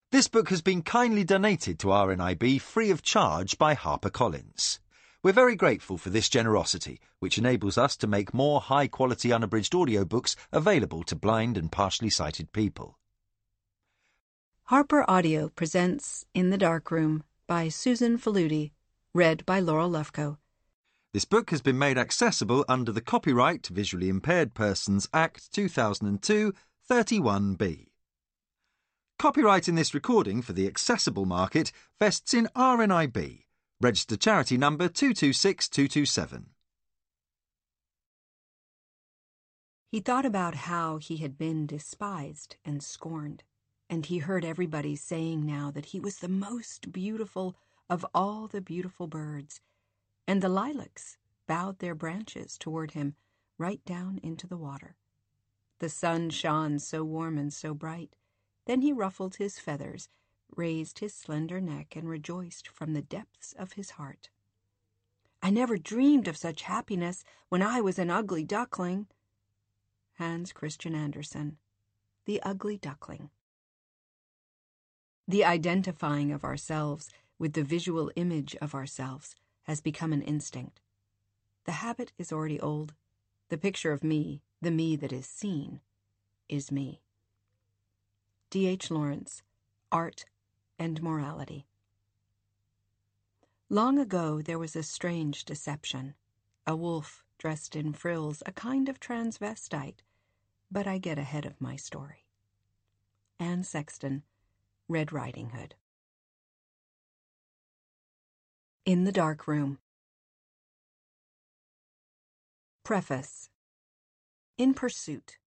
This book has been kindly donated to RNIB free of charge by HarperCollins. We're very grateful for this generosity, which enables us to make more high-quality unabridged audiobooks available to blind and partially sighted people. Harper Audio presents In the Darkroom by Susan Faludi, read by Laurel Lufko. This book has been made accessible under the Copyright Visually Impaired Persons Act 2002, 31B. Copyright in this recording for the accessible market vests in RNIB, registered charity number 226227. He thought about how he had been despised and scorned, and he heard everybody saying now that he was the most beautiful of all the beautiful birds, and the lilacs bowed their branches toward him right down into the water. The sun shone so warm and so bright. Then he ruffled his feathers, raised his slender neck, and rejoiced from the depths of his heart. "I never dreamed of such happiness when I was an ugly duckling." Hans Christian Andersen, The Ugly Duckling. The identifying of ourselves with the visual image of ourselves has become an instinct. The habit is already old. The picture of me, the me that is seen, is me. D.H. Lawrence, Art and Morality. Long ago there was a strange deception. A wolf dressed in frills, a kind of transvestite. But I get ahead of my story. Anne Sexton, Red Riding Hood. In the Darkroom. Preface. In pursuit.